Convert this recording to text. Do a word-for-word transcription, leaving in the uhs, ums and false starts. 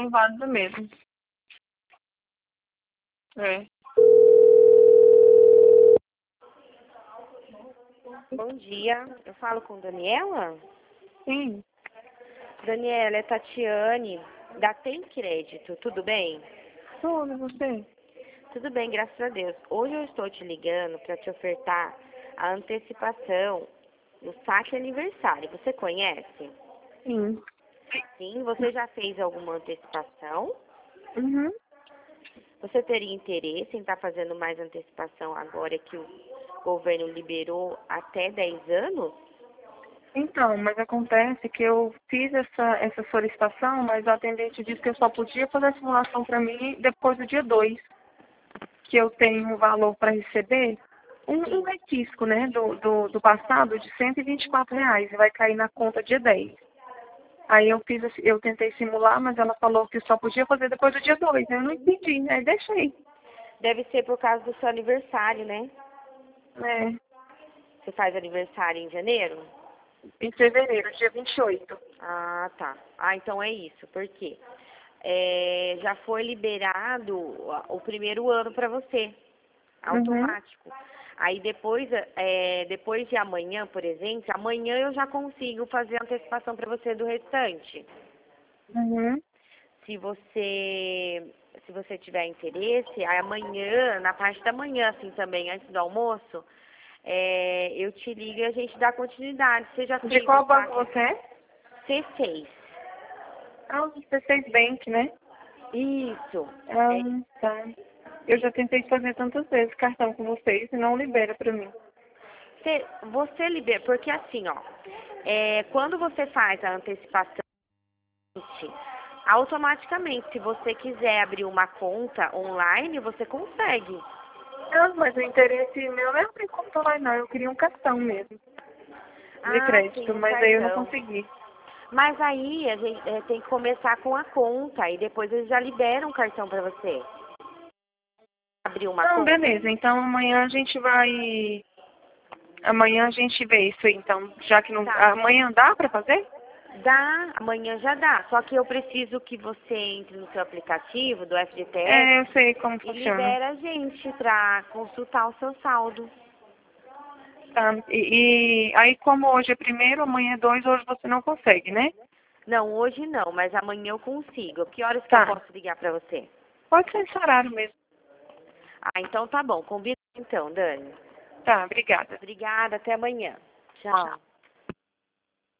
inválida mesmo. É. Bom dia, eu falo com Daniela? Sim. Daniela, é Tatiane, da Tem Crédito, tudo bem? Tudo, você? Tudo bem, graças a Deus. Hoje eu estou te ligando para te ofertar a antecipação no saque aniversário. Você conhece? Sim. Sim, você já fez alguma antecipação? Uhum. Você teria interesse em estar fazendo mais antecipação agora que o governo liberou até dez anos? Então, mas acontece que eu fiz essa, essa solicitação, mas o atendente disse que eu só podia fazer a simulação para mim depois do dia dois, que eu tenho um valor para receber, um, um requisco, né, do, do, do passado de cento e vinte e quatro reais, e vai cair na conta dia dez. Aí eu fiz, assim, eu tentei simular, mas ela falou que só podia fazer depois do dia dois, eu não entendi, aí deixei. Deve ser por causa do seu aniversário, né? É, Você faz aniversário em janeiro? em fevereiro, dia vinte e oito. Ah, tá. Ah, então é isso. Por quê? É, já foi liberado o primeiro ano para você, Uhum, automático. Aí depois, é, depois de amanhã, por exemplo, amanhã eu já consigo fazer a antecipação para você do restante. uhum. Se você, se você tiver interesse, aí amanhã, na parte da manhã, assim também, antes do almoço, é, eu te ligo e a gente dá continuidade. Você já De fez o qual banco saque você é? C seis? Ah, o C seis Bank, né? Isso. Ah, É, tá. Eu já tentei fazer tantas vezes cartão com vocês e não libera pra mim. Você, você libera, porque assim, ó, é, quando você faz a antecipação, automaticamente, se você quiser abrir uma conta online, você consegue. Não, mas o interesse meu não é abrir conta lá, não. Eu queria um cartão mesmo, de Ah, sim, crédito, um mas aí eu não cartão. consegui. Mas aí a gente é, tem que começar com a conta e depois eles já liberam o cartão para você. Abrir uma Não, conta. beleza. Então amanhã a gente vai... Amanhã a gente vê isso aí, então. Já que não... Tá. Amanhã dá pra fazer? Dá, amanhã já dá. Só que eu preciso que você entre no seu aplicativo do F G T S É, eu sei como e funciona. libera a gente para consultar o seu saldo. Tá. E, e aí como hoje é primeiro, amanhã é dois, hoje você não consegue, né? Não, hoje não, mas amanhã eu consigo. Que horas que eu Tá. posso ligar para você? Pode ser esse horário mesmo. Ah, então tá bom. Combina então, Dani. Tá, obrigada. Obrigada, até amanhã. Tchau. Tchau.